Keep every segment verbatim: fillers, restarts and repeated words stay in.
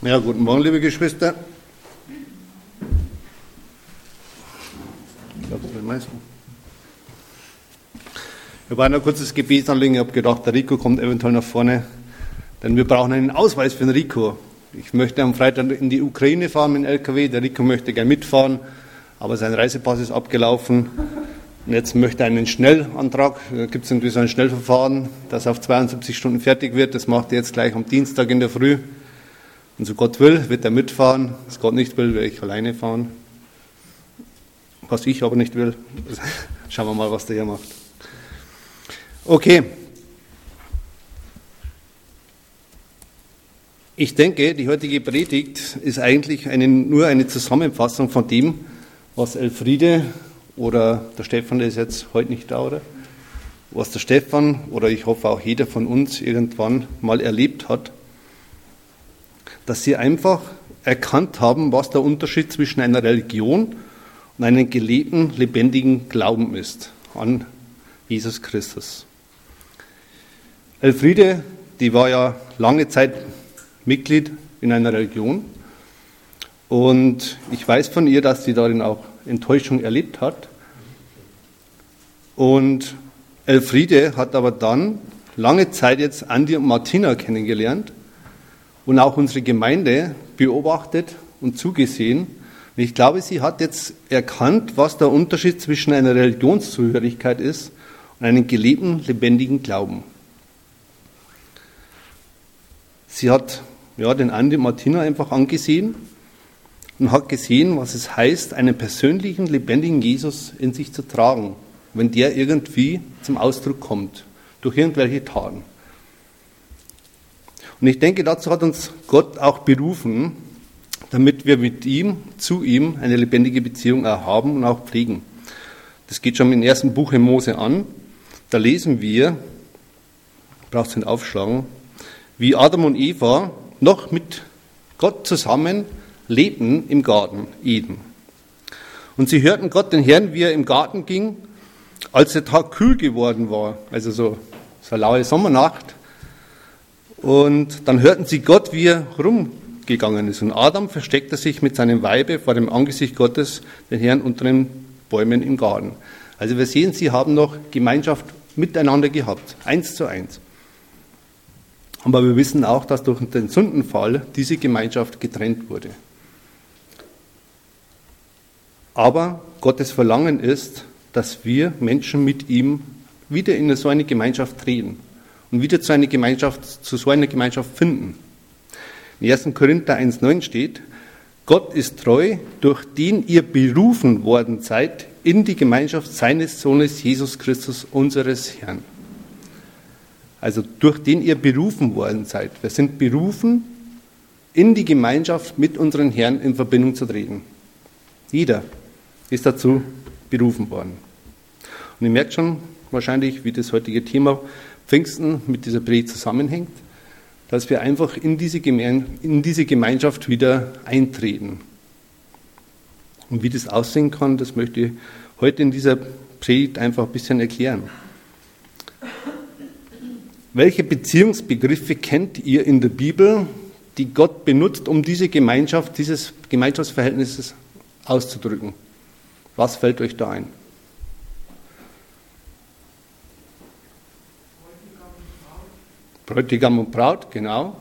Ja, guten Morgen, liebe Geschwister. Ich glaube, das sind die meisten. Wir waren ein kurzes Gebetsanliegen. Ich habe gedacht, der Rico kommt eventuell nach vorne, denn wir brauchen einen Ausweis für den Rico. Ich möchte am Freitag in die Ukraine fahren mit dem L K W. Der Rico möchte gerne mitfahren, aber sein Reisepass ist abgelaufen. Und jetzt möchte er einen Schnellantrag. Da gibt es irgendwie so ein Schnellverfahren, das auf zweiundsiebzig Stunden fertig wird. Das macht er jetzt gleich am Dienstag in der Früh. Und so Gott will, wird er mitfahren. Was Gott nicht will, werde ich alleine fahren. Was ich aber nicht will. Schauen wir mal, was der hier macht. Okay. Ich denke, die heutige Predigt ist eigentlich eine, nur eine Zusammenfassung von dem, was Elfriede oder der Stefan, der ist jetzt heute nicht da, oder? Was der Stefan oder ich hoffe auch jeder von uns irgendwann mal erlebt hat, dass sie einfach erkannt haben, was der Unterschied zwischen einer Religion und einem gelebten, lebendigen Glauben ist an Jesus Christus. Elfriede, die war ja lange Zeit Mitglied in einer Religion und ich weiß von ihr, dass sie darin auch Enttäuschung erlebt hat. Und Elfriede hat aber dann lange Zeit jetzt Andi und Martina kennengelernt und auch unsere Gemeinde beobachtet und zugesehen. Und ich glaube, sie hat jetzt erkannt, was der Unterschied zwischen einer Religionszugehörigkeit ist und einem gelebten, lebendigen Glauben. Sie hat ja, den Andi und Martina einfach angesehen und hat gesehen, was es heißt, einen persönlichen, lebendigen Jesus in sich zu tragen, wenn der irgendwie zum Ausdruck kommt, durch irgendwelche Taten. Und ich denke, dazu hat uns Gott auch berufen, damit wir mit ihm, zu ihm, eine lebendige Beziehung haben und auch pflegen. Das geht schon im ersten Buch in Mose an. Da lesen wir, braucht es nicht aufschlagen, wie Adam und Eva noch mit Gott zusammen lebten im Garten Eden. Und sie hörten Gott, den Herrn, wie er im Garten ging, als der Tag kühl geworden war, also so, so eine laue Sommernacht. Und dann hörten sie Gott, wie er rumgegangen ist. Und Adam versteckte sich mit seinem Weibe vor dem Angesicht Gottes, den Herrn, unter den Bäumen im Garten. Also wir sehen, sie haben noch Gemeinschaft miteinander gehabt, eins zu eins. Aber wir wissen auch, dass durch den Sündenfall diese Gemeinschaft getrennt wurde. Aber Gottes Verlangen ist, dass wir Menschen mit ihm wieder in so eine Gemeinschaft treten und wieder zu einer Gemeinschaft, zu so einer Gemeinschaft finden. In ersten Korinther eins neun steht, Gott ist treu, durch den ihr berufen worden seid in die Gemeinschaft seines Sohnes Jesus Christus, unseres Herrn. Also durch den ihr berufen worden seid. Wir sind berufen, in die Gemeinschaft mit unseren Herrn in Verbindung zu treten. Jeder ist dazu berufen worden. Und ihr merkt schon wahrscheinlich, wie das heutige Thema Pfingsten mit dieser Predigt zusammenhängt, dass wir einfach in diese, Geme- in diese Gemeinschaft wieder eintreten. Und wie das aussehen kann, das möchte ich heute in dieser Predigt einfach ein bisschen erklären. Welche Beziehungsbegriffe kennt ihr in der Bibel, die Gott benutzt, um diese Gemeinschaft, dieses Gemeinschaftsverhältnis auszudrücken? Was fällt euch da ein? Bräutigam und Braut, genau.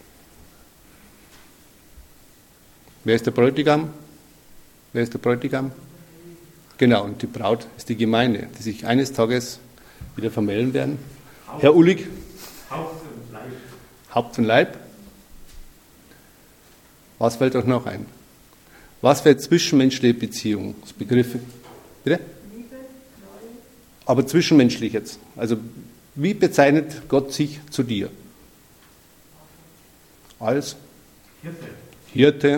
Wer ist der Bräutigam? Wer ist der Bräutigam? Genau, und die Braut ist die Gemeinde, die sich eines Tages wieder vermählen werden. Haupt, Herr Ullig? Haupt und Leib. Haupt und Leib. Was fällt euch noch ein? Was für zwischenmenschliche Beziehungsbegriffe? Bitte? Liebe, Treue. Aber zwischenmenschlich jetzt. Also wie bezeichnet Gott sich zu dir? Als Hirte. Hirte.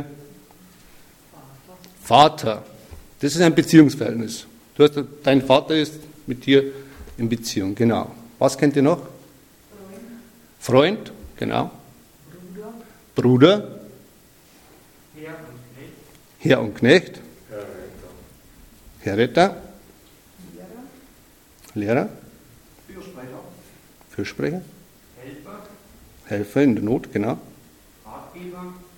Vater. Das ist ein Beziehungsverhältnis. Du hast, dein Vater ist mit dir in Beziehung, genau. Was kennt ihr noch? Freund. Freund, genau. Bruder. Bruder. Herr und Knecht. Herr und Knecht. Herr Retter. Lehrer. Lehrer. Fürsprecher. Fürsprecher. Helfer. Helfer in der Not, genau. Ratgeber.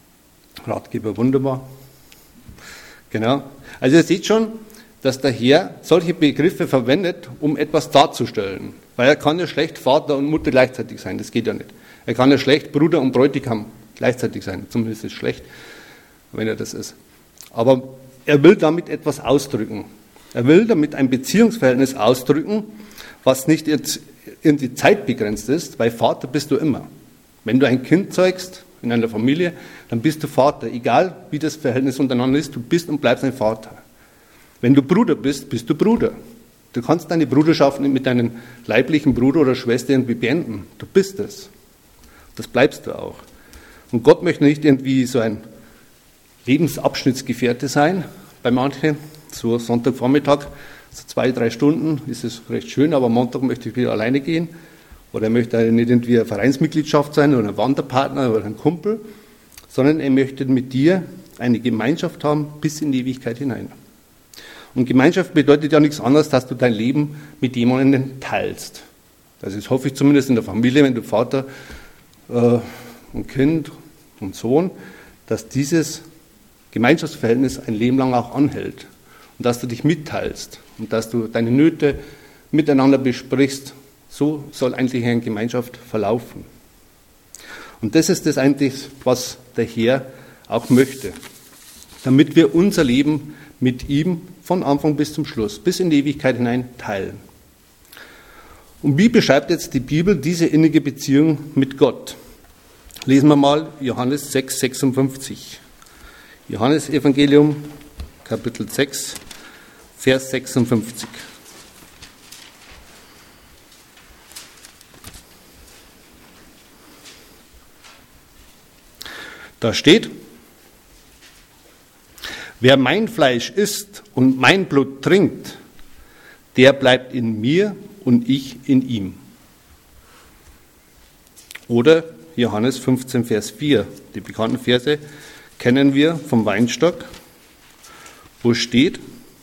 Ratgeber, wunderbar. Genau. Also ihr seht schon, dass der Herr solche Begriffe verwendet, um etwas darzustellen. Weil er kann ja schlecht Vater und Mutter gleichzeitig sein, das geht ja nicht. Er kann ja schlecht Bruder und Bräutigam gleichzeitig sein, zumindest ist es schlecht, wenn er das ist. Aber er will damit etwas ausdrücken. Er will damit ein Beziehungsverhältnis ausdrücken, was nicht jetzt irgendwie zeitbegrenzt ist, weil Vater bist du immer. Wenn du ein Kind zeugst in einer Familie, dann bist du Vater, egal wie das Verhältnis untereinander ist, du bist und bleibst ein Vater. Wenn du Bruder bist, bist du Bruder. Du kannst deine Bruderschaft nicht mit deinem leiblichen Bruder oder Schwester irgendwie beenden. Du bist es. Das bleibst du auch. Und Gott möchte nicht irgendwie so ein Lebensabschnittsgefährte sein, bei manchen. So Sonntagvormittag, so zwei, drei Stunden ist es recht schön, aber am Montag möchte ich wieder alleine gehen. Oder er möchte nicht irgendwie eine Vereinsmitgliedschaft sein oder ein Wanderpartner oder ein Kumpel, sondern er möchte mit dir eine Gemeinschaft haben bis in die Ewigkeit hinein. Und Gemeinschaft bedeutet ja nichts anderes, dass du dein Leben mit jemandem teilst. Das ist, hoffe ich zumindest in der Familie, wenn du Vater äh, und Kind und Sohn, dass dieses Gemeinschaftsverhältnis ein Leben lang auch anhält. Und dass du dich mitteilst und dass du deine Nöte miteinander besprichst. So soll eigentlich eine Gemeinschaft verlaufen. Und das ist das eigentlich, was der Herr auch möchte. Damit wir unser Leben mit ihm von Anfang bis zum Schluss, bis in die Ewigkeit hinein teilen. Und wie beschreibt jetzt die Bibel diese innige Beziehung mit Gott? Lesen wir mal Johannes sechs, sechsundfünfzig. Johannes Evangelium, Kapitel sechs, Vers sechsundfünfzig. Da steht: Wer mein Fleisch isst und mein Blut trinkt, der bleibt in mir und ich in ihm. Oder Johannes fünfzehn, Vers vier. Die bekannten Verse kennen wir vom Weinstock, wo steht: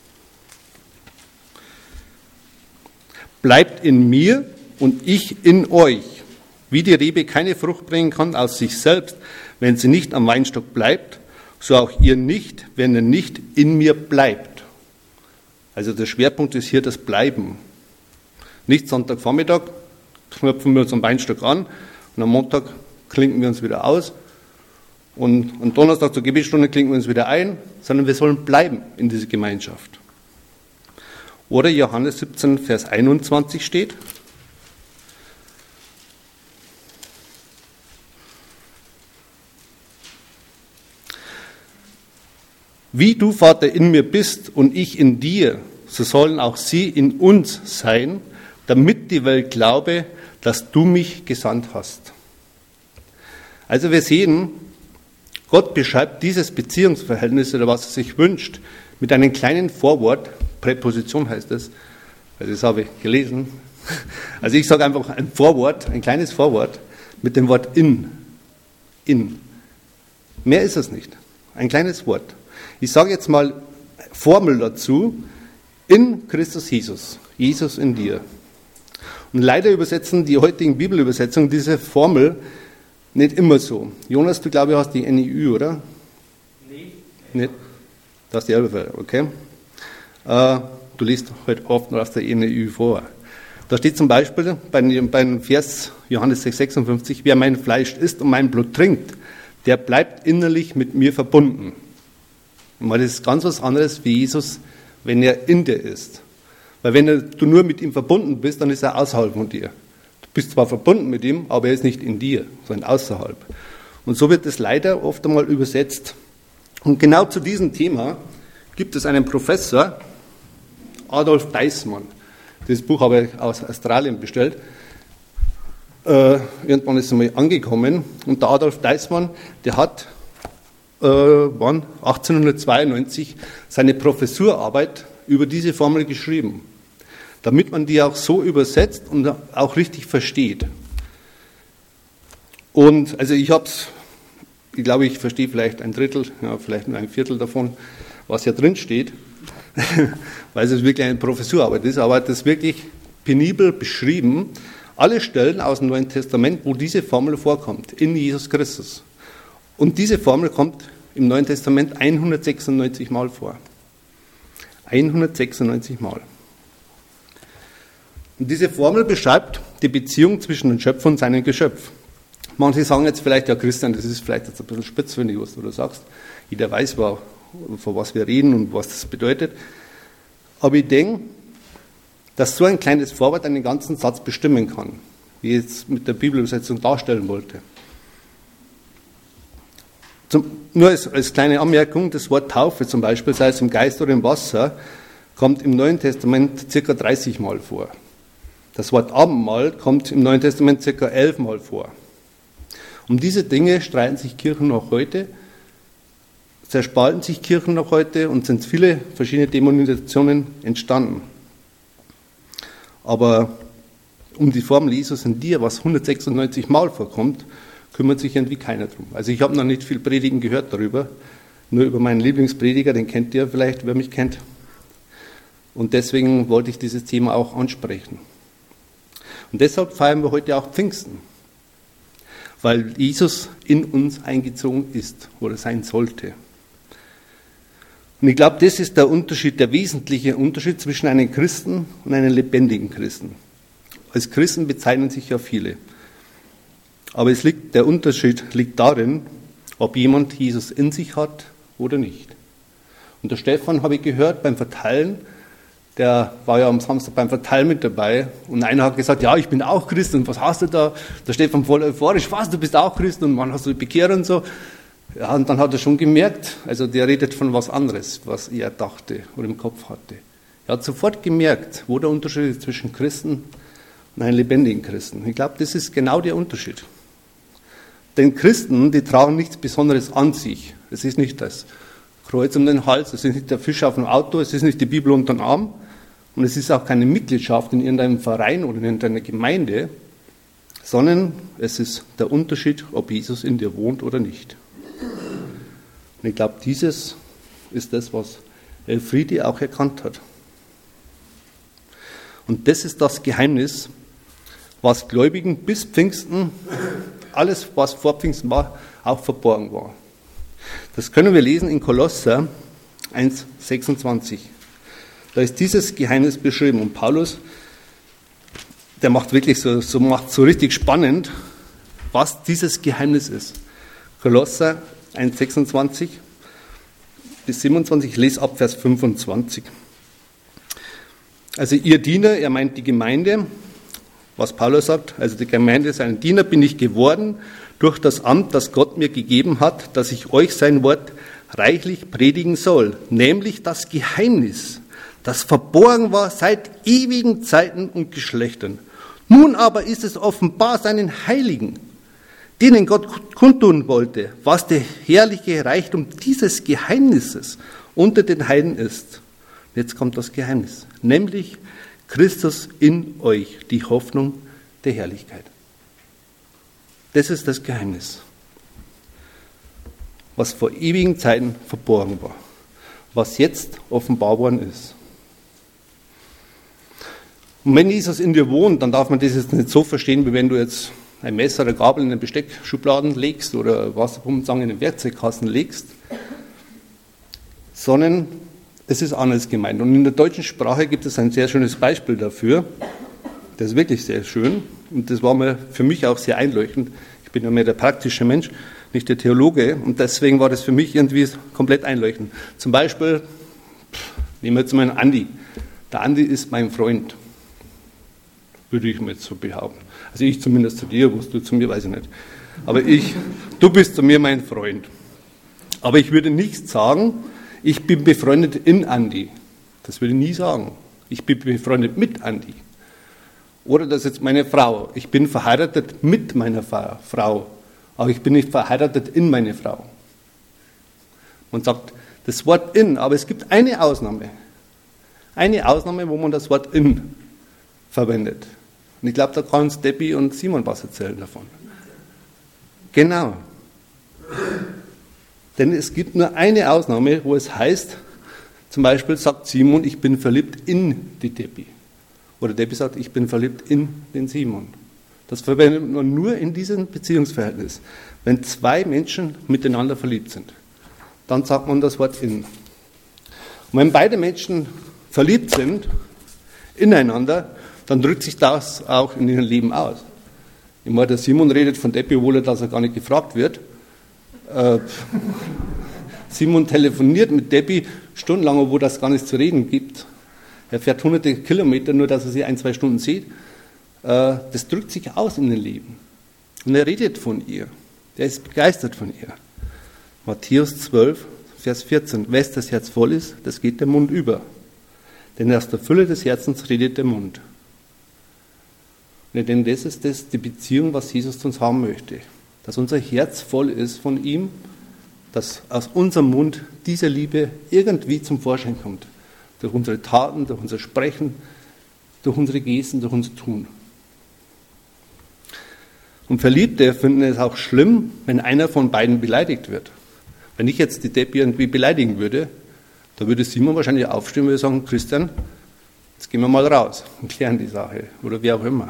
Bleibt in mir und ich in euch. Wie die Rebe keine Frucht bringen kann aus sich selbst, wenn sie nicht am Weinstock bleibt, so auch ihr nicht, wenn ihr nicht in mir bleibt. Also der Schwerpunkt ist hier das Bleiben. Nicht Sonntagvormittag knöpfen wir uns am Weinstock an und am Montag klinken wir uns wieder aus und am Donnerstag zur Gebetsstunde klinken wir uns wieder ein, sondern wir sollen bleiben in dieser Gemeinschaft. Oder Johannes siebzehn, Vers einundzwanzig steht: Wie du, Vater, in mir bist und ich in dir, so sollen auch sie in uns sein, damit die Welt glaube, dass du mich gesandt hast. Also wir sehen, Gott beschreibt dieses Beziehungsverhältnis oder was er sich wünscht mit einem kleinen Vorwort, Präposition heißt es, weil das habe ich gelesen. Also ich sage einfach ein Vorwort, ein kleines Vorwort mit dem Wort in. In. Mehr ist es nicht. Ein kleines Wort. Ich sage jetzt mal Formel dazu: in Christus Jesus, Jesus in dir. Und leider übersetzen die heutigen Bibelübersetzungen diese Formel nicht immer so. Jonas, du glaube ich hast die N I Ü, oder? Nee. Nicht? Du hast die Elbe, okay. Äh, du liest heute oft noch aus der N I Ü vor. Da steht zum Beispiel bei, bei Vers Johannes sechs, sechsundfünfzig: Wer mein Fleisch isst und mein Blut trinkt, der bleibt innerlich mit mir verbunden. Und das ist ganz was anderes wie Jesus, wenn er in dir ist. Weil wenn du nur mit ihm verbunden bist, dann ist er außerhalb von dir. Du bist zwar verbunden mit ihm, aber er ist nicht in dir, sondern außerhalb. Und so wird es leider oft einmal übersetzt. Und genau zu diesem Thema gibt es einen Professor, Adolf Deissmann. Das Buch habe ich aus Australien bestellt. Äh, irgendwann ist es mal angekommen. Und der Adolf Deissmann, der hat äh, wann? achtzehnhundertzweiundneunzig seine Professurarbeit über diese Formel geschrieben, damit man die auch so übersetzt und auch richtig versteht. Und also ich habe es, ich glaube, ich verstehe vielleicht ein Drittel, ja, vielleicht nur ein Viertel davon, was hier drin steht, weil es wirklich eine Professurarbeit ist, aber das ist wirklich penibel beschrieben, alle Stellen aus dem Neuen Testament, wo diese Formel vorkommt, in Jesus Christus. Und diese Formel kommt im Neuen Testament hundertsechsundneunzig Mal vor. hundertsechsundneunzig Mal. Und diese Formel beschreibt die Beziehung zwischen dem Schöpfer und seinem Geschöpf. Manche sagen jetzt vielleicht, ja Christian, das ist vielleicht jetzt ein bisschen spitzfindig, was du da sagst. Jeder weiß, von was wir reden und was das bedeutet. Aber ich denke, dass so ein kleines Vorwort einen ganzen Satz bestimmen kann, wie ich jetzt mit der Bibelübersetzung darstellen wollte. Zum, nur als, als kleine Anmerkung, das Wort Taufe zum Beispiel, sei es im Geist oder im Wasser, kommt im Neuen Testament circa dreißig Mal vor. Das Wort Abendmahl kommt im Neuen Testament circa elf Mal vor. Um diese Dinge streiten sich Kirchen noch heute, zerspalten sich Kirchen noch heute und sind viele verschiedene Denominationen entstanden. Aber um die Formel Jesus in dir, was hundertsechsundneunzig Mal vorkommt, kümmert sich irgendwie keiner drum. Also ich habe noch nicht viel Predigen gehört darüber, nur über meinen Lieblingsprediger, den kennt ihr vielleicht, wer mich kennt. Und deswegen wollte ich dieses Thema auch ansprechen. Und deshalb feiern wir heute auch Pfingsten, weil Jesus in uns eingezogen ist oder sein sollte. Und ich glaube, das ist der Unterschied, der wesentliche Unterschied zwischen einem Christen und einem lebendigen Christen. Als Christen bezeichnen sich ja viele. Aber es liegt, der Unterschied liegt darin, ob jemand Jesus in sich hat oder nicht. Und der Stefan, habe ich gehört, beim Verteilen, der war ja am Samstag beim Verteilen mit dabei und einer hat gesagt, ja, ich bin auch Christ und was hast du da? Der Stefan voll euphorisch, was, du bist auch Christ und wann hast du dich bekehrt und so. Ja, und dann hat er schon gemerkt, also der redet von was anderes, was er dachte oder im Kopf hatte. Er hat sofort gemerkt, wo der Unterschied ist zwischen Christen und einem lebendigen Christen. Ich glaube, das ist genau der Unterschied. Denn Christen, die tragen nichts Besonderes an sich. Es ist nicht das Kreuz um den Hals, es ist nicht der Fisch auf dem Auto, es ist nicht die Bibel unter den Arm und es ist auch keine Mitgliedschaft in irgendeinem Verein oder in irgendeiner Gemeinde, sondern es ist der Unterschied, ob Jesus in dir wohnt oder nicht. Und ich glaube, dieses ist das, was Elfriede auch erkannt hat. Und das ist das Geheimnis, was Gläubigen bis Pfingsten, alles, was vor Pfingsten war, auch verborgen war. Das können wir lesen in Kolosser eins sechsundzwanzig. Da ist dieses Geheimnis beschrieben. Und Paulus, der macht wirklich so, so, macht so richtig spannend, was dieses Geheimnis ist. Kolosser eins sechsundzwanzig bis siebenundzwanzig, ich lese ab Vers fünfundzwanzig. Also ihr Diener, er meint die Gemeinde, was Paulus sagt, also die Gemeinde, sein Diener bin ich geworden durch das Amt, das Gott mir gegeben hat, dass ich euch sein Wort reichlich predigen soll, nämlich das Geheimnis, das verborgen war seit ewigen Zeiten und Geschlechtern. Nun aber ist es offenbar seinen Heiligen, denen Gott kundtun wollte, was der herrliche Reichtum dieses Geheimnisses unter den Heiden ist. Jetzt kommt das Geheimnis, nämlich Christus in euch, die Hoffnung der Herrlichkeit. Das ist das Geheimnis, was vor ewigen Zeiten verborgen war, was jetzt offenbar worden ist. Und wenn Jesus in dir wohnt, dann darf man das jetzt nicht so verstehen, wie wenn du jetzt ein Messer oder Gabel in den Besteckschubladen legst oder Wasserpumpenzange in den Werkzeugkasten legst, sondern es ist anders gemeint. Und in der deutschen Sprache gibt es ein sehr schönes Beispiel dafür. Das ist wirklich sehr schön und das war mir für mich auch sehr einleuchtend. Ich bin ja mehr der praktische Mensch, nicht der Theologe und deswegen war das für mich irgendwie komplett einleuchtend. Zum Beispiel, nehmen wir jetzt mal einen Andi. Der Andi ist mein Freund, würde ich mir jetzt so behaupten. Also ich zumindest zu dir, was du zu mir, weiß ich nicht. Aber ich, du bist zu mir mein Freund. Aber ich würde nicht sagen, ich bin befreundet in Andi. Das würde ich nie sagen. Ich bin befreundet mit Andi. Oder das ist jetzt meine Frau. Ich bin verheiratet mit meiner Frau. Aber ich bin nicht verheiratet in meine Frau. Man sagt das Wort in, aber es gibt eine Ausnahme. Eine Ausnahme, wo man das Wort in verwendet. Und ich glaube, da kann uns Debbie und Simon was erzählen davon. Genau. Denn es gibt nur eine Ausnahme, wo es heißt, zum Beispiel sagt Simon, ich bin verliebt in die Debbie. Oder Debbie sagt, ich bin verliebt in den Simon. Das verwendet man nur in diesem Beziehungsverhältnis, wenn zwei Menschen miteinander verliebt sind. dann sagt man das Wort in. Und wenn beide Menschen verliebt sind, ineinander, dann drückt sich das auch in ihrem Leben aus. Ich meine, der Simon redet von Debbie, obwohl er, dass er gar nicht gefragt wird. Äh, Simon telefoniert mit Debbie stundenlang, obwohl das gar nichts zu reden gibt. Er fährt hunderte Kilometer, nur dass er sie ein, zwei Stunden sieht. Äh, das drückt sich aus in dem Leben. Und er redet von ihr. Er ist begeistert von ihr. Matthäus zwölf, Vers vierzehn. Wes das Herz voll ist, das geht der Mund über. Denn aus der Fülle des Herzens redet der Mund. Denn das ist das, die Beziehung, was Jesus zu uns haben möchte. Dass unser Herz voll ist von ihm, dass aus unserem Mund diese Liebe irgendwie zum Vorschein kommt. Durch unsere Taten, durch unser Sprechen, durch unsere Gesten, durch unser Tun. Und Verliebte finden es auch schlimm, wenn einer von beiden beleidigt wird. Wenn ich jetzt die Debbie irgendwie beleidigen würde, da würde Simon wahrscheinlich aufstehen und würde sagen, Christian, jetzt gehen wir mal raus und klären die Sache. Oder wie auch immer.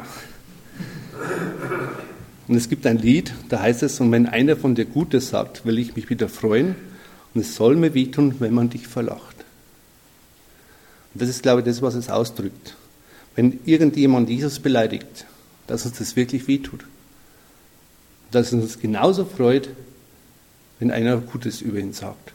Und es gibt ein Lied, da heißt es, und wenn einer von dir Gutes sagt, will ich mich wieder freuen und es soll mir wehtun, wenn man dich verlacht. Und das ist, glaube ich, das, was es ausdrückt. Wenn irgendjemand Jesus beleidigt, dass uns das wirklich wehtut. Dass es uns genauso freut, wenn einer Gutes über ihn sagt.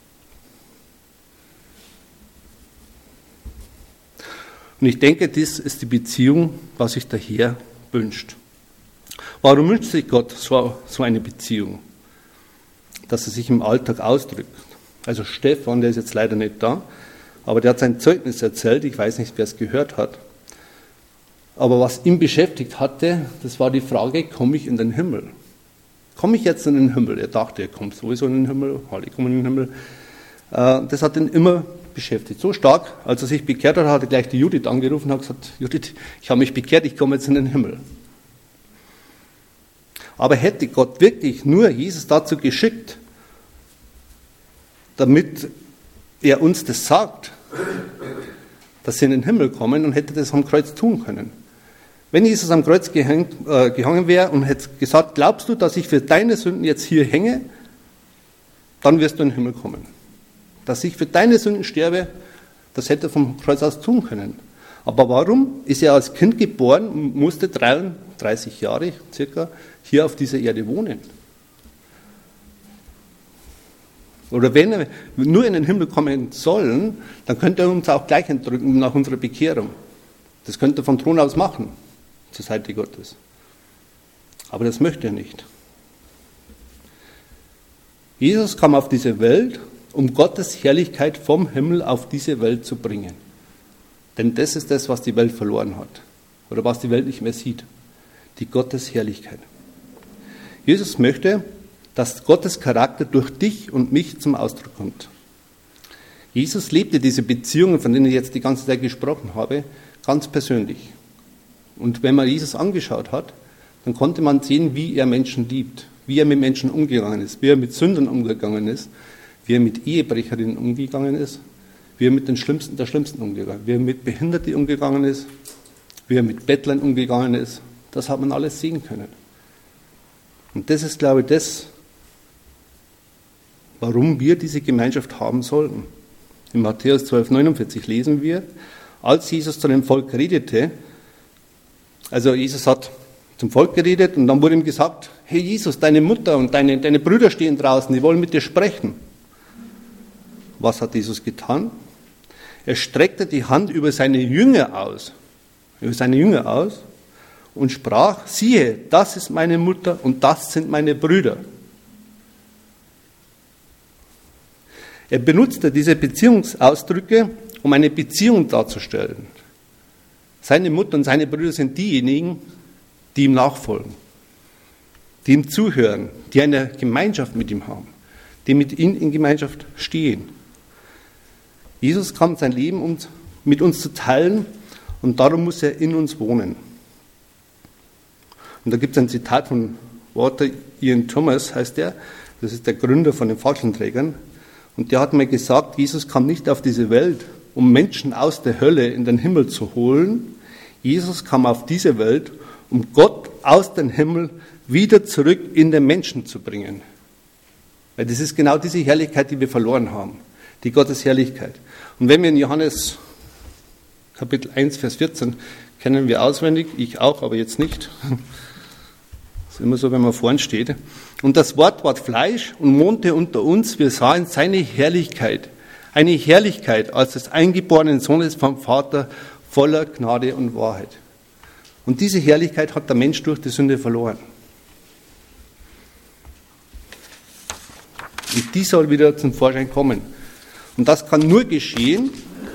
Und ich denke, das ist die Beziehung, was sich der Herr wünscht. Warum wünscht sich Gott so, so eine Beziehung? Dass er sich im Alltag ausdrückt. Also Stefan, der ist jetzt leider nicht da, aber der hat sein Zeugnis erzählt, ich weiß nicht, wer es gehört hat. Aber was ihn beschäftigt hatte, das war die Frage, komme ich in den Himmel? Komme ich jetzt in den Himmel? Er dachte, er kommt sowieso in den Himmel, alle kommen in den Himmel. Das hat ihn immer beschäftigt. So stark, als er sich bekehrt hat, hat er gleich die Judith angerufen und hat gesagt, Judith, ich habe mich bekehrt, ich komme jetzt in den Himmel. Aber hätte Gott wirklich nur Jesus dazu geschickt, damit er uns das sagt, dass sie in den Himmel kommen, und hätte das am Kreuz tun können. Wenn Jesus am Kreuz gehängt, äh, gehangen wäre und hätte gesagt, glaubst du, dass ich für deine Sünden jetzt hier hänge, dann wirst du in den Himmel kommen. Dass ich für deine Sünden sterbe, das hätte er vom Kreuz aus tun können. Aber warum ist er als Kind geboren und musste dreiunddreißig Jahre circa hier auf dieser Erde wohnen? Oder wenn wir nur in den Himmel kommen sollen, dann könnte er uns auch gleich entrücken nach unserer Bekehrung. Das könnte er vom Thron aus machen, zur Seite Gottes. Aber das möchte er nicht. Jesus kam auf diese Welt, um Gottes Herrlichkeit vom Himmel auf diese Welt zu bringen. Denn das ist das, was die Welt verloren hat. Oder was die Welt nicht mehr sieht. Die Gottes Herrlichkeit. Jesus möchte, dass Gottes Charakter durch dich und mich zum Ausdruck kommt. Jesus lebte diese Beziehungen, von denen ich jetzt die ganze Zeit gesprochen habe, ganz persönlich. Und wenn man Jesus angeschaut hat, dann konnte man sehen, wie er Menschen liebt, wie er mit Menschen umgegangen ist, wie er mit Sündern umgegangen ist, wie er mit Ehebrecherinnen umgegangen ist, wie er mit den Schlimmsten der Schlimmsten umgegangen ist, wie er mit Behinderten umgegangen ist, wie er mit Bettlern umgegangen ist. Das hat man alles sehen können. Und das ist, glaube ich, das, warum wir diese Gemeinschaft haben sollten. In Matthäus zwölf, neunundvierzig lesen wir, als Jesus zu dem Volk redete, also Jesus hat zum Volk geredet und dann wurde ihm gesagt, hey Jesus, deine Mutter und deine, deine Brüder stehen draußen, die wollen mit dir sprechen. Was hat Jesus getan? Er streckte die Hand über seine Jünger aus, über seine Jünger aus und sprach, siehe, das ist meine Mutter und das sind meine Brüder. Er benutzte diese Beziehungsausdrücke, um eine Beziehung darzustellen. Seine Mutter und seine Brüder sind diejenigen, die ihm nachfolgen, die ihm zuhören, die eine Gemeinschaft mit ihm haben, die mit ihm in Gemeinschaft stehen. Jesus kam sein Leben um mit uns zu teilen und darum muss er in uns wohnen. Und da gibt es ein Zitat von Walter Ian Thomas, heißt der, das ist der Gründer von den Fackelträgern, und der hat mal gesagt, Jesus kam nicht auf diese Welt, um Menschen aus der Hölle in den Himmel zu holen. Jesus kam auf diese Welt, um Gott aus dem Himmel wieder zurück in den Menschen zu bringen. Weil das ist genau diese Herrlichkeit, die wir verloren haben. Die Gottes Herrlichkeit. Und wenn wir in Johannes Kapitel eins, Vers vierzehn, kennen wir auswendig, ich auch, aber jetzt nicht. Das ist immer so, wenn man vorn steht. Und das Wort ward Fleisch und wohnte unter uns. Wir sahen seine Herrlichkeit. Eine Herrlichkeit als des eingeborenen Sohnes vom Vater, voller Gnade und Wahrheit. Und diese Herrlichkeit hat der Mensch durch die Sünde verloren. Und die soll wieder zum Vorschein kommen. Und das kann nur geschehen,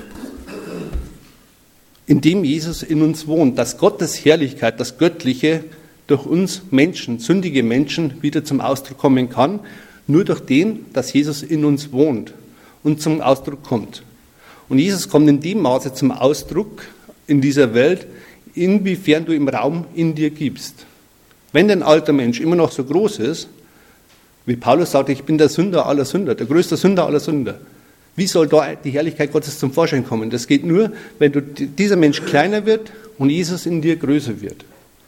indem Jesus in uns wohnt, dass Gottes Herrlichkeit, das Göttliche, durch uns Menschen, sündige Menschen, wieder zum Ausdruck kommen kann, nur durch den, dass Jesus in uns wohnt und zum Ausdruck kommt. Und Jesus kommt in dem Maße zum Ausdruck in dieser Welt, inwiefern du im Raum in dir gibst. Wenn dein alter Mensch immer noch so groß ist, wie Paulus sagte, ich bin der Sünder aller Sünder, der größte Sünder aller Sünder. Wie soll da die Herrlichkeit Gottes zum Vorschein kommen? Das geht nur, wenn du, dieser Mensch kleiner wird und Jesus in dir größer wird.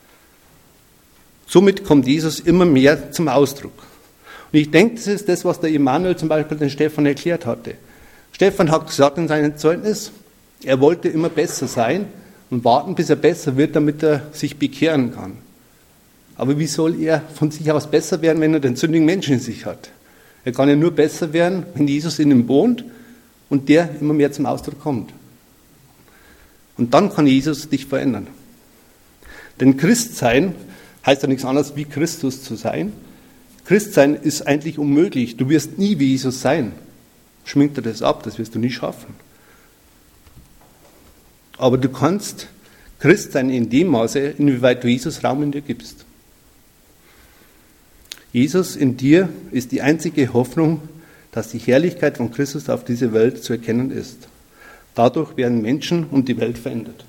Somit kommt Jesus immer mehr zum Ausdruck. Und ich denke, das ist das, was der Immanuel zum Beispiel den Stefan erklärt hatte. Stefan hat gesagt in seinem Zeugnis, er wollte immer besser sein und warten, bis er besser wird, damit er sich bekehren kann. Aber wie soll er von sich aus besser werden, wenn er den sündigen Menschen in sich hat? Er kann ja nur besser werden, wenn Jesus in ihm wohnt und der immer mehr zum Ausdruck kommt. Und dann kann Jesus dich verändern. Denn Christsein heißt ja nichts anderes, wie Christus zu sein. Christsein ist eigentlich unmöglich. Du wirst nie wie Jesus sein. Schminkt dir das ab, das wirst du nie schaffen. Aber du kannst Christ sein in dem Maße, inwieweit du Jesus Raum in dir gibst. Jesus in dir ist die einzige Hoffnung, dass die Herrlichkeit von Christus auf diese Welt zu erkennen ist. Dadurch werden Menschen und die Welt verändert.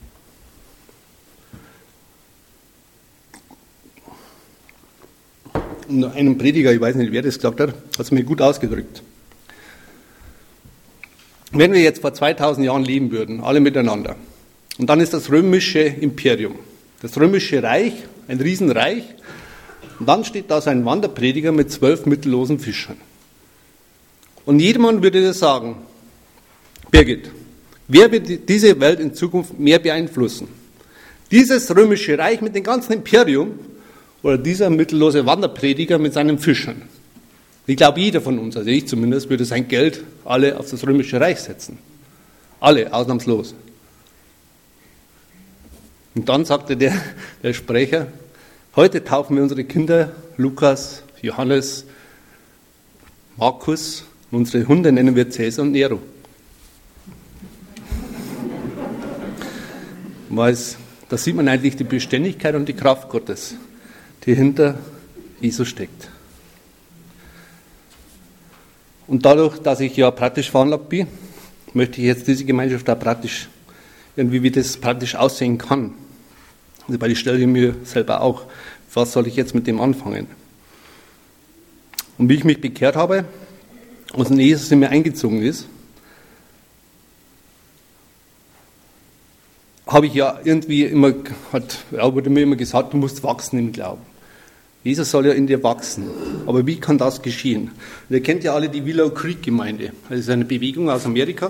Und einem Prediger, ich weiß nicht, wer das gesagt hat, hat es mir gut ausgedrückt. Wenn wir jetzt vor zweitausend Jahren leben würden, alle miteinander, und dann ist das römische Imperium, das römische Reich, ein Riesenreich, und dann steht da so ein Wanderprediger mit zwölf mittellosen Fischern. Und jedermann würde das sagen, Birgit, wer wird diese Welt in Zukunft mehr beeinflussen? Dieses römische Reich mit dem ganzen Imperium oder dieser mittellose Wanderprediger mit seinen Fischern? Ich glaube, jeder von uns, also ich zumindest, würde sein Geld alle auf das römische Reich setzen. Alle, ausnahmslos. Und dann sagte der, der Sprecher, heute taufen wir unsere Kinder Lukas, Johannes, Markus, und unsere Hunde nennen wir Cäsar und Nero. Weil es, da sieht man eigentlich die Beständigkeit und die Kraft Gottes, die hinter Jesus steckt. Und dadurch, dass ich ja praktisch veranlagt bin, möchte ich jetzt diese Gemeinschaft da praktisch, irgendwie wie das praktisch aussehen kann. Also, weil ich stelle mir selber auch, was soll ich jetzt mit dem anfangen? Und wie ich mich bekehrt habe, als Jesus in mir eingezogen ist, habe ich ja irgendwie immer, hat, ja, wurde mir immer gesagt, du musst wachsen im Glauben. Jesus soll ja in dir wachsen. Aber wie kann das geschehen? Und ihr kennt ja alle die Willow Creek Gemeinde. Das ist eine Bewegung aus Amerika.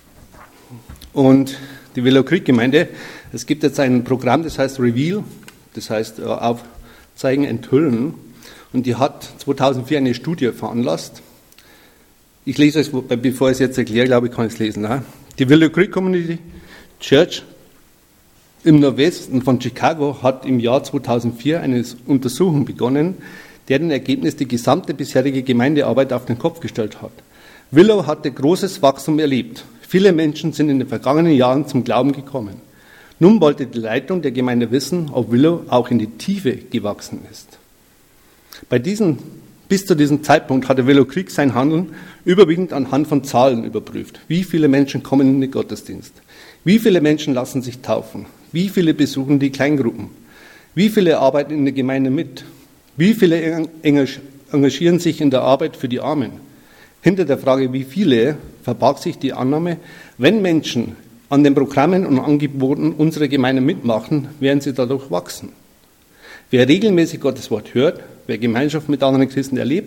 Und die Willow Creek Gemeinde, es gibt jetzt ein Programm, das heißt Reveal, das heißt aufzeigen, enthüllen. Und die hat zweitausendvier eine Studie veranlasst. Ich lese es, bevor ich es jetzt erkläre, glaube ich, kann ich es lesen. Ne? Die Willow Creek Community Church im Nordwesten von Chicago hat im Jahr zweitausendvier eine Untersuchung begonnen, deren Ergebnis die gesamte bisherige Gemeindearbeit auf den Kopf gestellt hat. Willow hatte großes Wachstum erlebt. Viele Menschen sind in den vergangenen Jahren zum Glauben gekommen. Nun wollte die Leitung der Gemeinde wissen, ob Willow auch in die Tiefe gewachsen ist. Bei diesen, bis zu diesem Zeitpunkt hatte Willow Creek sein Handeln überwiegend anhand von Zahlen überprüft. Wie viele Menschen kommen in den Gottesdienst? Wie viele Menschen lassen sich taufen? Wie viele besuchen die Kleingruppen? Wie viele arbeiten in der Gemeinde mit? Wie viele engagieren sich in der Arbeit für die Armen? Hinter der Frage, wie viele, verbarg sich die Annahme, wenn Menschen an den Programmen und Angeboten unserer Gemeinde mitmachen, werden sie dadurch wachsen. Wer regelmäßig Gottes Wort hört, wer Gemeinschaft mit anderen Christen erlebt,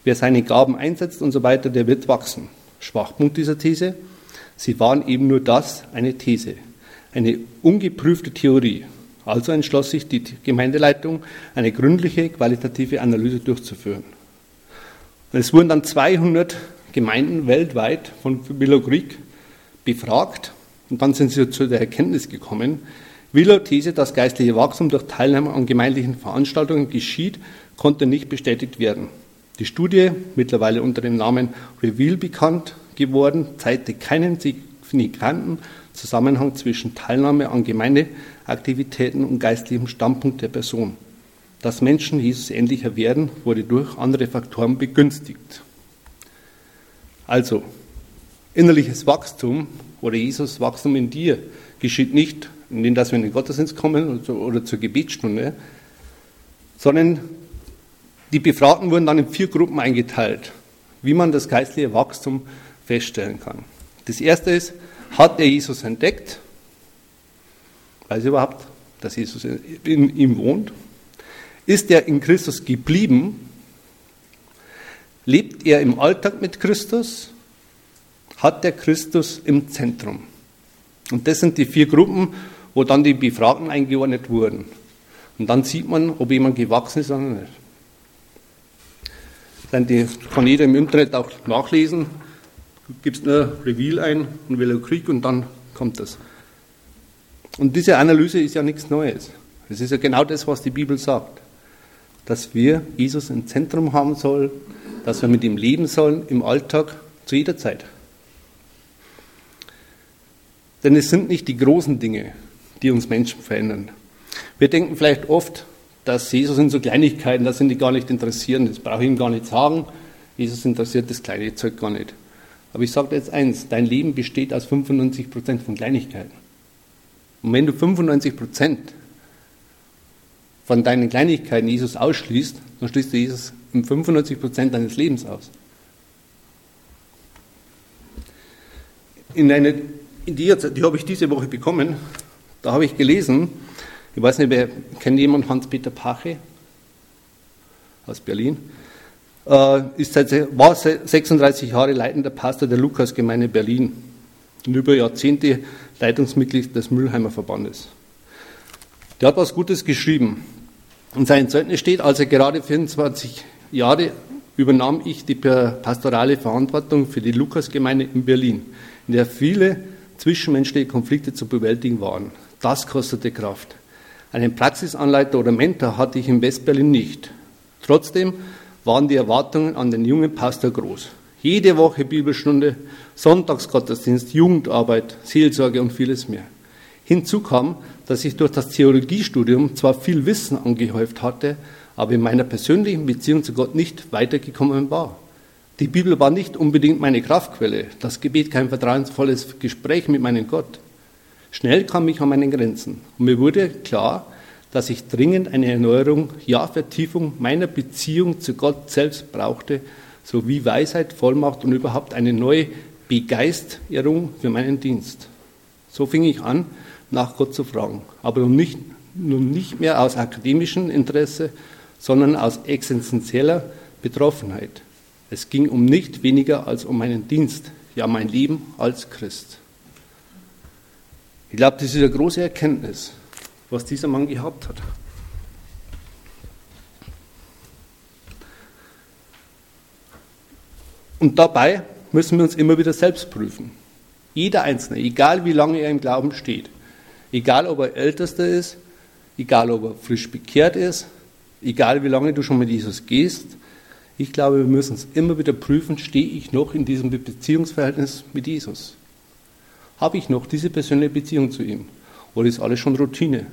wer seine Gaben einsetzt und so weiter, der wird wachsen. Schwachpunkt dieser These: Sie waren eben nur das, eine These, eine ungeprüfte Theorie. Also entschloss sich die Gemeindeleitung, eine gründliche, qualitative Analyse durchzuführen. Und es wurden dann zweihundert Gemeinden weltweit von Willow Creek befragt und dann sind sie zu der Erkenntnis gekommen, Willows These, dass geistliche Wachstum durch Teilnahme an gemeindlichen Veranstaltungen geschieht, konnte nicht bestätigt werden. Die Studie, mittlerweile unter dem Namen Reveal bekannt geworden, zeigte keinen signifikanten Zusammenhang zwischen Teilnahme an Gemeindeaktivitäten und geistlichem Standpunkt der Person. Dass Menschen Jesus ähnlicher werden, wurde durch andere Faktoren begünstigt. Also, innerliches Wachstum oder Jesus Wachstum in dir geschieht nicht, indem dass wir in den Gottesdienst kommen oder zur Gebetsstunde, sondern die Befragten wurden dann in vier Gruppen eingeteilt, wie man das geistliche Wachstum feststellen kann. Das erste ist, hat er Jesus entdeckt? Weiß er überhaupt, dass Jesus in ihm wohnt? Ist er in Christus geblieben? Lebt er im Alltag mit Christus? Hat er Christus im Zentrum? Und das sind die vier Gruppen, wo dann die Befragten eingeordnet wurden. Und dann sieht man, ob jemand gewachsen ist oder nicht. Die kann jeder im Internet auch nachlesen. Du gibst nur Reveal ein und Willow Creek und dann kommt das. Und diese Analyse ist ja nichts Neues. Es ist ja genau das, was die Bibel sagt. Dass wir Jesus im Zentrum haben sollen, dass wir mit ihm leben sollen im Alltag zu jeder Zeit. Denn es sind nicht die großen Dinge, die uns Menschen verändern. Wir denken vielleicht oft, dass Jesus in so Kleinigkeiten, das sind die gar nicht interessieren, das brauche ich ihm gar nicht sagen. Jesus interessiert das kleine Zeug gar nicht. Aber ich sage dir jetzt eins, dein Leben besteht aus fünfundneunzig Prozent von Kleinigkeiten. Und wenn du fünfundneunzig Prozent von deinen Kleinigkeiten Jesus ausschließt, dann schließt du Jesus in fünfundneunzig Prozent deines Lebens aus. In eine, in die, die habe ich diese Woche bekommen, da habe ich gelesen, ich weiß nicht, wer kennt jemand Hans-Peter Pache aus Berlin, äh, ist seit, war sechsunddreißig Jahre leitender Pastor der Lukasgemeinde Berlin und über Jahrzehnte Leitungsmitglied des Mülheimer Verbandes. Der hat was Gutes geschrieben. In seinem Zeugnis steht, als er gerade vierundzwanzig Jahre übernahm ich die pastorale Verantwortung für die Lukasgemeinde in Berlin, in der viele zwischenmenschliche Konflikte zu bewältigen waren. Das kostete Kraft. Einen Praxisanleiter oder Mentor hatte ich in Westberlin nicht. Trotzdem waren die Erwartungen an den jungen Pastor groß. Jede Woche Bibelstunde, Sonntagsgottesdienst, Jugendarbeit, Seelsorge und vieles mehr. Hinzu kam, dass ich durch das Theologiestudium zwar viel Wissen angehäuft hatte, aber in meiner persönlichen Beziehung zu Gott nicht weitergekommen war. Die Bibel war nicht unbedingt meine Kraftquelle, das Gebet kein vertrauensvolles Gespräch mit meinem Gott. Schnell kam ich an meine Grenzen und mir wurde klar, dass ich dringend eine Erneuerung, ja Vertiefung meiner Beziehung zu Gott selbst brauchte, sowie Weisheit, Vollmacht und überhaupt eine neue Begeisterung für meinen Dienst. So fing ich an, nach Gott zu fragen, aber nun nicht, nun nicht mehr aus akademischem Interesse, sondern aus existenzieller Betroffenheit. Es ging um nicht weniger als um meinen Dienst, ja mein Leben als Christ. Ich glaube, das ist eine große Erkenntnis, was dieser Mann gehabt hat. Und dabei müssen wir uns immer wieder selbst prüfen. Jeder Einzelne, egal wie lange er im Glauben steht, egal ob er Ältester ist, egal ob er frisch bekehrt ist, egal wie lange du schon mit Jesus gehst, ich glaube, wir müssen uns immer wieder prüfen, stehe ich noch in diesem Beziehungsverhältnis mit Jesus? Habe ich noch diese persönliche Beziehung zu ihm? Oder ist alles schon Routine?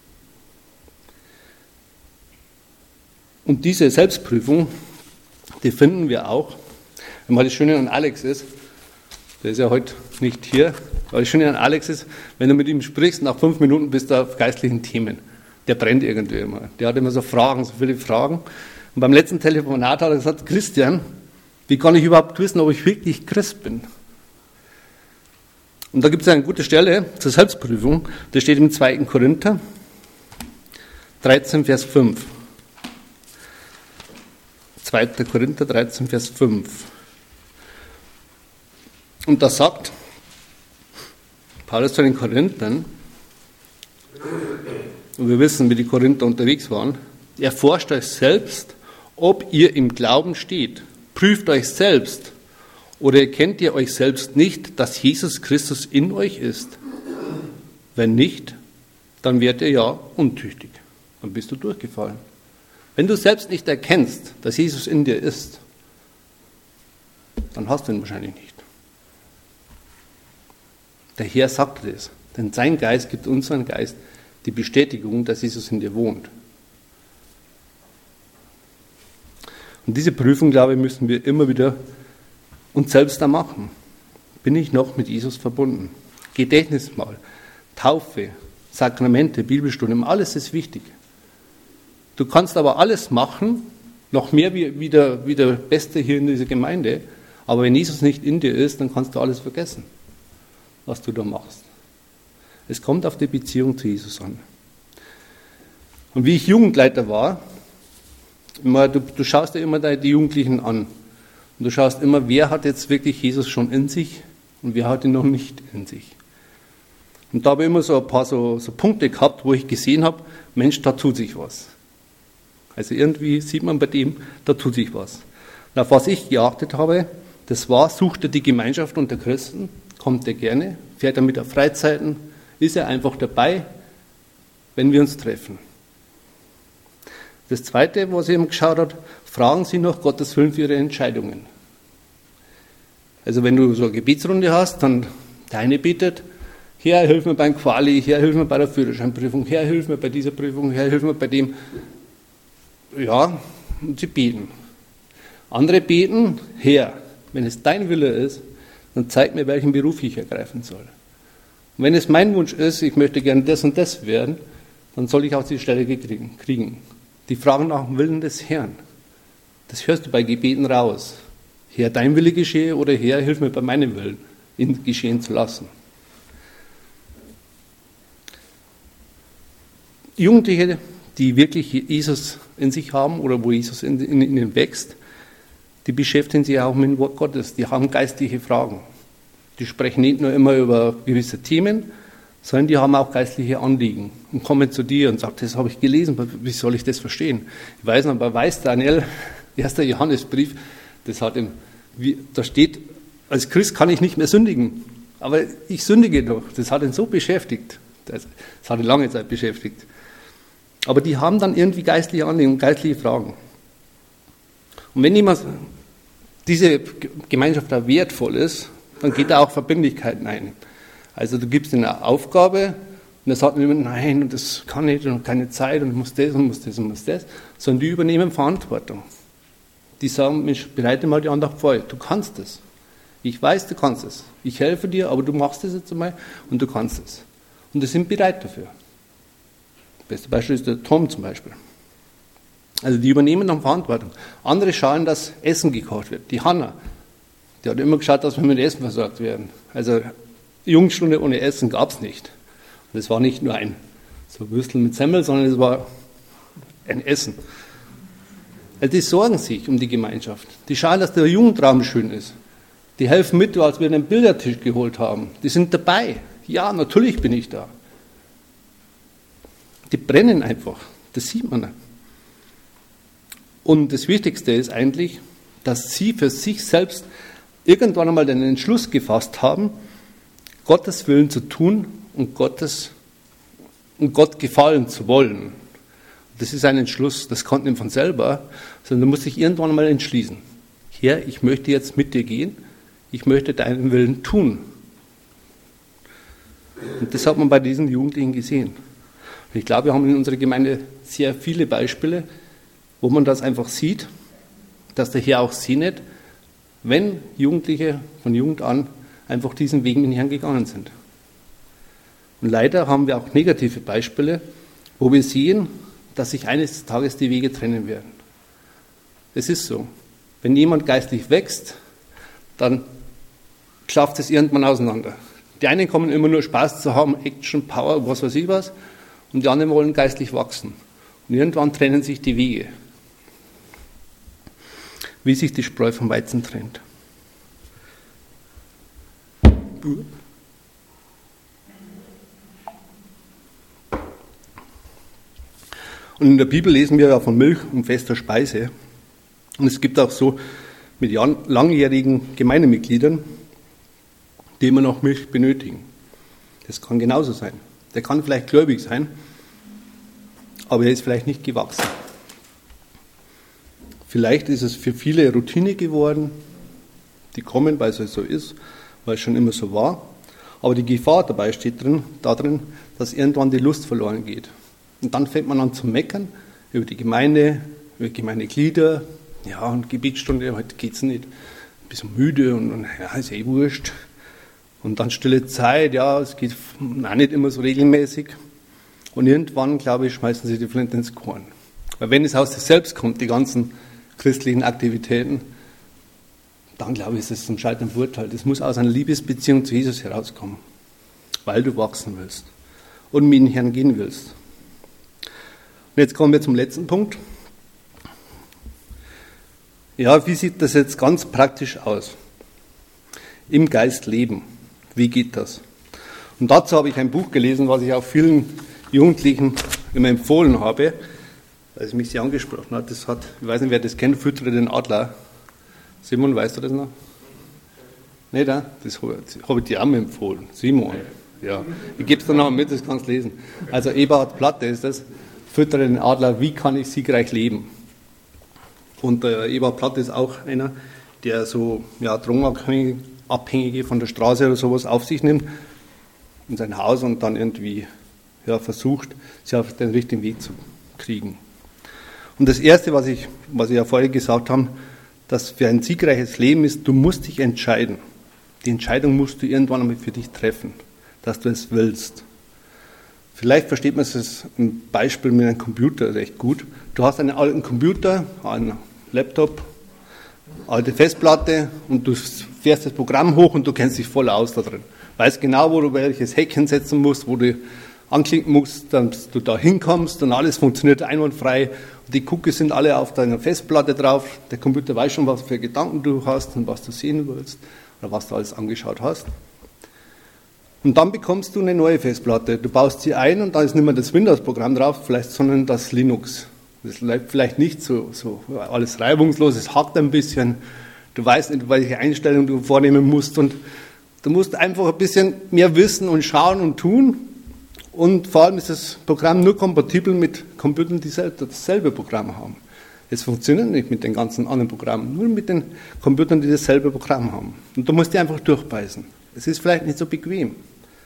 Und diese Selbstprüfung, die finden wir auch, wenn mal das Schöne an Alex ist, der ist ja heute nicht hier, aber das Schöne an Alex ist, wenn du mit ihm sprichst, nach fünf Minuten bist du auf geistlichen Themen. Der brennt irgendwie immer. Der hat immer so Fragen, so viele Fragen. Und beim letzten Telefonat hat er gesagt, Christian, wie kann ich überhaupt wissen, ob ich wirklich Christ bin? Und da gibt es eine gute Stelle zur Selbstprüfung, das steht im zweiten Korinther zweiter Korinther dreizehn, Vers fünf. Und da sagt Paulus zu den Korinthern, und wir wissen, wie die Korinther unterwegs waren, erforscht euch selbst, ob ihr im Glauben steht. Prüft euch selbst. Oder erkennt ihr euch selbst nicht, dass Jesus Christus in euch ist? Wenn nicht, dann werdet ihr ja untüchtig. Dann bist du durchgefallen. Wenn du selbst nicht erkennst, dass Jesus in dir ist, dann hast du ihn wahrscheinlich nicht. Der Herr sagt es, denn sein Geist gibt unserem Geist die Bestätigung, dass Jesus in dir wohnt. Und diese Prüfung, glaube ich, müssen wir immer wieder uns selbst da machen. Bin ich noch mit Jesus verbunden? Gedächtnismahl, Taufe, Sakramente, Bibelstudium, alles ist wichtig. Du kannst aber alles machen, noch mehr wie, wie, der, wie der Beste hier in dieser Gemeinde, aber wenn Jesus nicht in dir ist, dann kannst du alles vergessen, was du da machst. Es kommt auf die Beziehung zu Jesus an. Und wie ich Jugendleiter war, immer, du, du schaust dir immer die Jugendlichen an. Und du schaust immer, wer hat jetzt wirklich Jesus schon in sich und wer hat ihn noch nicht in sich. Und da habe ich immer so ein paar so, so Punkte gehabt, wo ich gesehen habe, Mensch, da tut sich was. Also irgendwie sieht man bei dem, da tut sich was. Und auf was ich geachtet habe, das war, sucht er die Gemeinschaft unter Christen, kommt er gerne, fährt er mit auf Freizeiten, ist er einfach dabei, wenn wir uns treffen. Das Zweite, was ich immer geschaut habe, fragen Sie nach Gottes Willen für Ihre Entscheidungen. Also wenn du so eine Gebetsrunde hast, dann der eine betet, Herr, hilf mir beim Quali, Herr, hilf mir bei der Führerscheinprüfung, Herr, hilf mir bei dieser Prüfung, Herr, hilf mir bei dem. Ja, und sie beten. Andere beten, Herr, wenn es dein Wille ist, dann zeig mir, welchen Beruf ich ergreifen soll. Und wenn es mein Wunsch ist, ich möchte gerne das und das werden, dann soll ich auch die Stelle kriegen. Die fragen nach dem Willen des Herrn. Das hörst du bei Gebeten raus. Herr, dein Wille geschehe oder Herr, hilf mir bei meinem Willen, ihn geschehen zu lassen. Jugendliche, die wirklich Jesus in sich haben oder wo Jesus in, in ihnen wächst, die beschäftigen sich auch mit dem Wort Gottes. Die haben geistliche Fragen. Die sprechen nicht nur immer über gewisse Themen, sondern die haben auch geistliche Anliegen und kommen zu dir und sagen, das habe ich gelesen, wie soll ich das verstehen? Ich weiß noch, bei Weiß Daniel, erster Johannesbrief, das hat ihm, wie, da steht, als Christ kann ich nicht mehr sündigen, aber ich sündige doch. Das hat ihn so beschäftigt, das, das hat ihn lange Zeit beschäftigt. Aber die haben dann irgendwie geistliche Anliegen und geistliche Fragen. Und wenn jemand diese Gemeinschaft da wertvoll ist, dann geht da auch Verbindlichkeiten ein. Also du gibst ihnen eine Aufgabe und er sagt niemand, nein, und das kann nicht und keine Zeit und muss das und muss das und muss das, sondern die übernehmen Verantwortung. Die sagen, Mensch, bereite mal die Andacht vor, du kannst es. Ich weiß, du kannst es. Ich helfe dir, aber du machst es jetzt einmal und du kannst es. Und die sind bereit dafür. Das beste Beispiel ist der Tom zum Beispiel. Also die übernehmen dann Verantwortung. Andere schauen, dass Essen gekocht wird. Die Hanna, die hat immer geschaut, dass wir mit Essen versorgt werden. Also Jugendstunde ohne Essen gab es nicht. Und es war nicht nur ein so Würstel mit Semmel, sondern es war ein Essen. Also die sorgen sich um die Gemeinschaft. Die schauen, dass der Jugendraum schön ist. Die helfen mit, als wir einen Billardtisch geholt haben. Die sind dabei. Ja, natürlich bin ich da. Die brennen einfach. Das sieht man. Und das Wichtigste ist eigentlich, dass sie für sich selbst irgendwann einmal den Entschluss gefasst haben, Gottes Willen zu tun und Gottes und Gott gefallen zu wollen. Das ist ein Entschluss, das kommt nicht von selber, sondern du musst dich irgendwann einmal entschließen. Herr, ich möchte jetzt mit dir gehen, ich möchte deinen Willen tun. Und das hat man bei diesen Jugendlichen gesehen. Und ich glaube, wir haben in unserer Gemeinde sehr viele Beispiele, wo man das einfach sieht, dass der Herr auch sehnet, wenn Jugendliche von Jugend an einfach diesen Weg mit dem Herrn gegangen sind. Und leider haben wir auch negative Beispiele, wo wir sehen, dass sich eines Tages die Wege trennen werden. Es ist so. Wenn jemand geistlich wächst, dann klafft es irgendwann auseinander. Die einen kommen immer nur Spaß zu haben, Action, Power, was weiß ich was, und die anderen wollen geistlich wachsen. Und irgendwann trennen sich die Wege. wie sich die Spreu vom Weizen trennt. Und in der Bibel lesen wir ja von Milch und fester Speise. Und es gibt auch so mit langjährigen Gemeindemitgliedern, die immer noch Milch benötigen. Das kann genauso sein. Der kann vielleicht gläubig sein, aber er ist vielleicht nicht gewachsen. Vielleicht ist es für viele Routine geworden, die kommen, weil es so ist, weil es schon immer so war. Aber die Gefahr dabei steht drin, darin, dass irgendwann die Lust verloren geht. Und dann fängt man an zu meckern über die Gemeinde, über Gemeindeglieder. Ja, und Gebetsstunde, heute geht es nicht. Ein bisschen müde und, und ja, ist eh wurscht. Und dann stille Zeit, ja, es geht auch nicht immer so regelmäßig. Und irgendwann, glaube ich, schmeißen sie die Flinte ins Korn. Weil wenn es aus sich selbst kommt, die ganzen christlichen Aktivitäten, dann glaube ich, ist es zum Scheitern verurteilt. Es muss aus einer Liebesbeziehung zu Jesus herauskommen, weil du wachsen willst und mit dem Herrn gehen willst. Und jetzt kommen wir zum letzten Punkt. Ja, wie sieht das jetzt ganz praktisch aus? Im Geist leben. Wie geht das? Und dazu habe ich ein Buch gelesen, was ich auch vielen Jugendlichen immer empfohlen habe, weil es mich sehr angesprochen hat. Das hat, ich weiß nicht, wer das kennt, Füttere den Adler. Simon, weißt du das noch? Nicht, ja? Das habe ich dir auch mal empfohlen. Simon. Ja. Ich gebe es dir noch mit, das kannst du lesen. Also Eberhard Platte ist das. Füttere den Adler, wie kann ich siegreich leben? Und der Eberhard Platte ist auch einer, der so ja, Drogenabhängige von der Straße oder sowas auf sich nimmt, in sein Haus und dann irgendwie ja, versucht, sie auf den richtigen Weg zu kriegen. Und das Erste, was ich, was ich ja vorher gesagt habe, dass für ein siegreiches Leben ist, du musst dich entscheiden. Die Entscheidung musst du irgendwann einmal für dich treffen, dass du es willst. Vielleicht versteht man es ein Beispiel mit einem Computer recht gut. Du hast einen alten Computer, einen Laptop, alte Festplatte und du fährst das Programm hoch und du kennst dich voll aus da drin. Weißt genau, wo du welches Häkchen setzen musst, wo du anklicken musst, dass du da hinkommst und alles funktioniert einwandfrei. Und die Cookies sind alle auf deiner Festplatte drauf. Der Computer weiß schon, was für Gedanken du hast und was du sehen willst oder was du alles angeschaut hast. Und dann bekommst du eine neue Festplatte. Du baust sie ein und da ist nicht mehr das Windows-Programm drauf, vielleicht, sondern das Linux. Das bleibt vielleicht nicht so, so alles reibungslos, es hakt ein bisschen. Du weißt nicht, welche Einstellungen du vornehmen musst. Und du musst einfach ein bisschen mehr wissen und schauen und tun. Und vor allem ist das Programm nur kompatibel mit Computern, die dasselbe Programm haben. Es funktioniert nicht mit den ganzen anderen Programmen, nur mit den Computern, die dasselbe Programm haben. Und du musst die einfach durchbeißen. Es ist vielleicht nicht so bequem.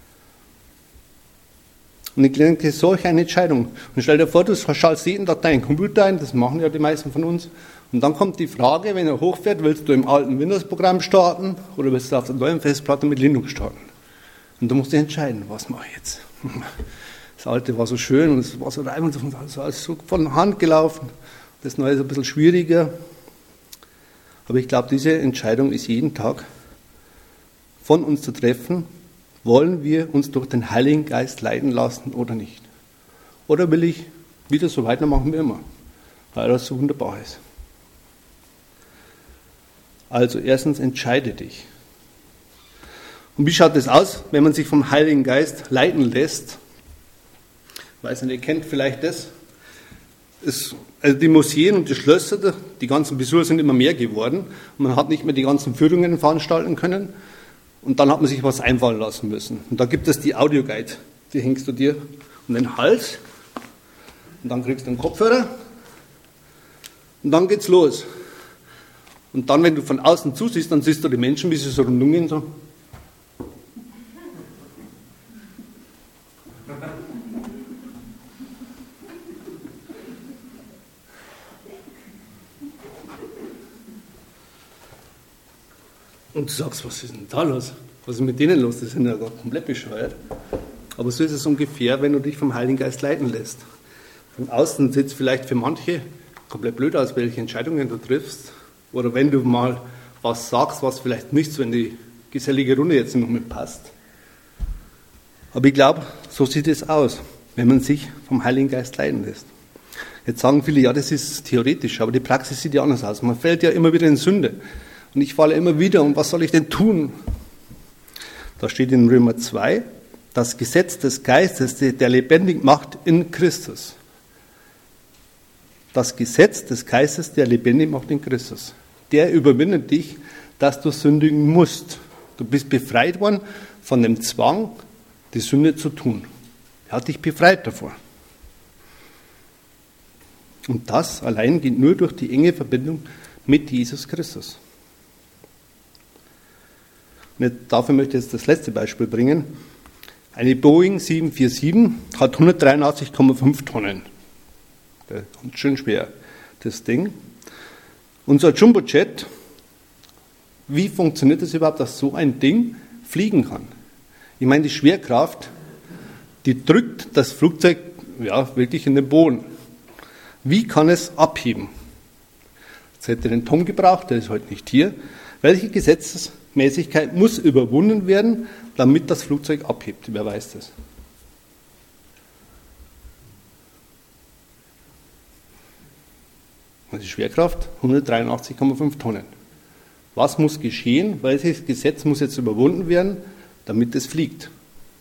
Und ich denke, solch eine Entscheidung. Und stell dir vor, du schaltest jeden Tag deinen Computer ein, das machen ja die meisten von uns. Und dann kommt die Frage, wenn er hochfährt, willst du im alten Windows-Programm starten oder willst du auf der neuen Festplatte mit Linux starten? Und du musst dich entscheiden, was mache ich jetzt? Das alte war so schön und es war so reibungslos und es war alles so von Hand gelaufen. Das neue ist ein bisschen schwieriger. Aber ich glaube, diese Entscheidung ist jeden Tag von uns zu treffen. Wollen wir uns durch den Heiligen Geist leiten lassen oder nicht? Oder will ich wieder so weitermachen wie immer, weil das so wunderbar ist? Also erstens, entscheide dich. Und wie schaut es aus, wenn man sich vom Heiligen Geist leiten lässt? Ich weiß nicht, ihr kennt vielleicht das. Es, also die Museen und die Schlösser, die ganzen Besucher sind immer mehr geworden. Und man hat nicht mehr die ganzen Führungen veranstalten können. Und dann hat man sich was einfallen lassen müssen. Und da gibt es die Audioguide. Die hängst du dir um den Hals. Und dann kriegst du einen Kopfhörer. Und dann geht's los. Und dann, wenn du von außen zusiehst, dann siehst du die Menschen, wie sie so rumlungen, so. Und du sagst, was ist denn da los? Was ist mit denen los? Die sind ja gar komplett bescheuert. Aber so ist es ungefähr, wenn du dich vom Heiligen Geist leiten lässt. Von außen sieht es vielleicht für manche komplett blöd aus, welche Entscheidungen du triffst. Oder wenn du mal was sagst, was vielleicht nicht so in die gesellige Runde jetzt im Moment passt. Aber ich glaube, so sieht es aus, wenn man sich vom Heiligen Geist leiten lässt. Jetzt sagen viele, ja, das ist theoretisch, aber die Praxis sieht ja anders aus. Man fällt ja immer wieder in Sünde. Und ich falle immer wieder, und was soll ich denn tun? Da steht in Römer zwei, das Gesetz des Geistes, der lebendig macht in Christus. Das Gesetz des Geistes, der lebendig macht in Christus. Der überwindet dich, dass du sündigen musst. Du bist befreit worden von dem Zwang, die Sünde zu tun. Er hat dich befreit davor. Und das allein geht nur durch die enge Verbindung mit Jesus Christus. Und dafür möchte ich jetzt das letzte Beispiel bringen. Eine Boeing sieben vier sieben hat hundertdreiundachtzig Komma fünf Tonnen. Das ist schön schwer, das Ding. Unser Jumbojet, wie funktioniert es das überhaupt, dass so ein Ding fliegen kann? Ich meine, die Schwerkraft, die drückt das Flugzeug ja, wirklich in den Boden. Wie kann es abheben? Jetzt hätte den Tom gebraucht, der ist heute nicht hier. Welche Gesetzmäßigkeit muss überwunden werden, damit das Flugzeug abhebt? Wer weiß das? Die Schwerkraft, hundertdreiundachtzig Komma fünf Tonnen. Was muss geschehen? Welches Gesetz muss jetzt überwunden werden, damit es fliegt?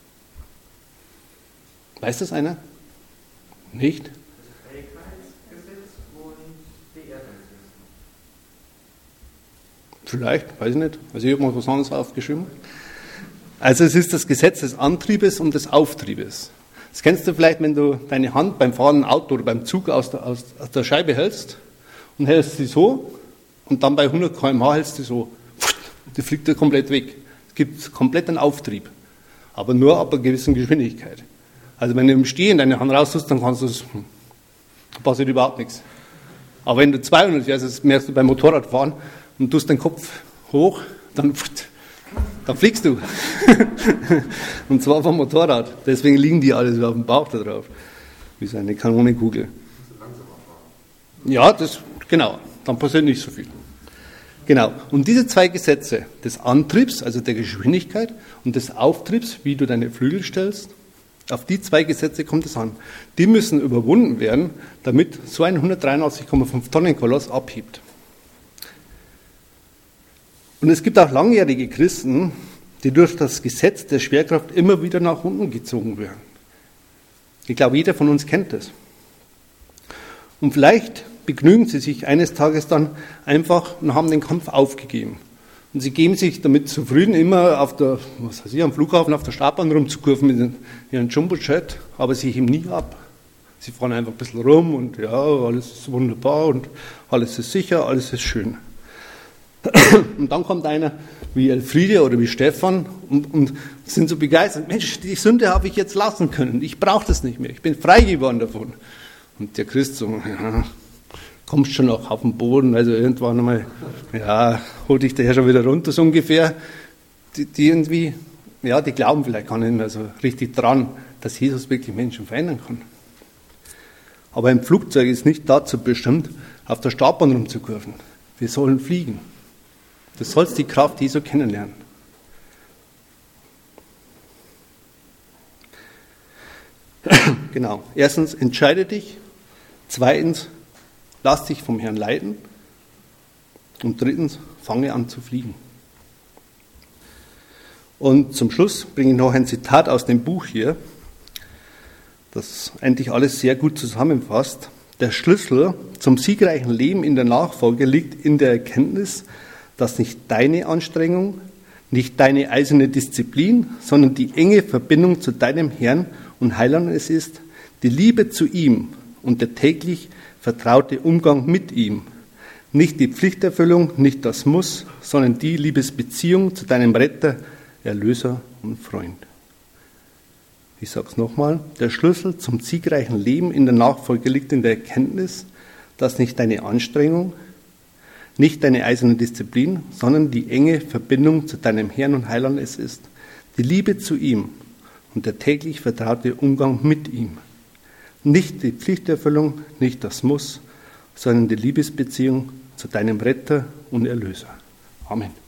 Weiß das einer? Nicht? Das Fähigkeitsgesetz und die Erdungsgesetz. Vielleicht, weiß ich nicht. Also ich habe mal was anderes aufgeschrieben. Also es ist das Gesetz des Antriebes und des Auftriebes. Das kennst du vielleicht, wenn du deine Hand beim Fahren im Auto oder beim Zug aus der, aus, aus der Scheibe hältst und hältst sie so und dann bei hundert Kilometer pro Stunde hältst du so, die fliegt dir komplett weg. Es gibt komplett einen Auftrieb, aber nur ab einer gewissen Geschwindigkeit. Also wenn du im Stehen deine Hand raus tust, dann kannst du es, da passiert überhaupt nichts. Aber wenn du zweihundert fährst, das merkst du beim Motorradfahren und tust den Kopf hoch, dann, dann fliegst du. Und zwar vom Motorrad. Deswegen liegen die alle so auf dem Bauch da drauf. Wie so eine Kanonenkugel. Ja, das, genau. Dann passiert nicht so viel. Genau. Und diese zwei Gesetze, des Antriebs, also der Geschwindigkeit, und des Auftriebs, wie du deine Flügel stellst, auf die zwei Gesetze kommt es an. Die müssen überwunden werden, damit so ein hundertdreiundachtzig Komma fünf Tonnen Koloss abhebt. Und es gibt auch langjährige Christen, die durch das Gesetz der Schwerkraft immer wieder nach unten gezogen werden. Ich glaube, jeder von uns kennt das. Und vielleicht begnügen sie sich eines Tages dann einfach und haben den Kampf aufgegeben. Und sie geben sich damit zufrieden, immer auf der, was weiß ich, am Flughafen auf der Startbahn rumzukurven mit ihrem Jumbojet, aber sie heben nie ab. Sie fahren einfach ein bisschen rum und ja, alles ist wunderbar und alles ist sicher, alles ist schön. Und dann kommt einer wie Elfriede oder wie Stefan und, und sind so begeistert. Mensch, die Sünde habe ich jetzt lassen können. Ich brauche das nicht mehr. Ich bin frei geworden davon. Und der Christ so, ja, kommst schon noch auf den Boden. Also irgendwann einmal, ja, hol dich daher schon wieder runter, so ungefähr. Die, die irgendwie, ja, die glauben vielleicht gar nicht mehr so richtig dran, dass Jesus wirklich Menschen verändern kann. Aber ein Flugzeug ist nicht dazu bestimmt, auf der Startbahn rumzukurven. Wir sollen fliegen. Du sollst die Kraft Jesu kennenlernen. Genau. Erstens, entscheide dich. Zweitens, lass dich vom Herrn leiten. Und drittens, fange an zu fliegen. Und zum Schluss bringe ich noch ein Zitat aus dem Buch hier, das eigentlich alles sehr gut zusammenfasst. Der Schlüssel zum siegreichen Leben in der Nachfolge liegt in der Erkenntnis, dass nicht deine Anstrengung, nicht deine eiserne Disziplin, sondern die enge Verbindung zu deinem Herrn und Heiland es ist, die Liebe zu ihm und der täglich vertraute Umgang mit ihm. Nicht die Pflichterfüllung, nicht das Muss, sondern die Liebesbeziehung zu deinem Retter, Erlöser und Freund. Ich sage es nochmal, der Schlüssel zum siegreichen Leben in der Nachfolge liegt in der Erkenntnis, dass nicht deine Anstrengung, nicht deine eiserne Disziplin, sondern die enge Verbindung zu deinem Herrn und Heiland es ist, die Liebe zu ihm und der täglich vertraute Umgang mit ihm. Nicht die Pflichterfüllung, nicht das Muss, sondern die Liebesbeziehung zu deinem Retter und Erlöser. Amen.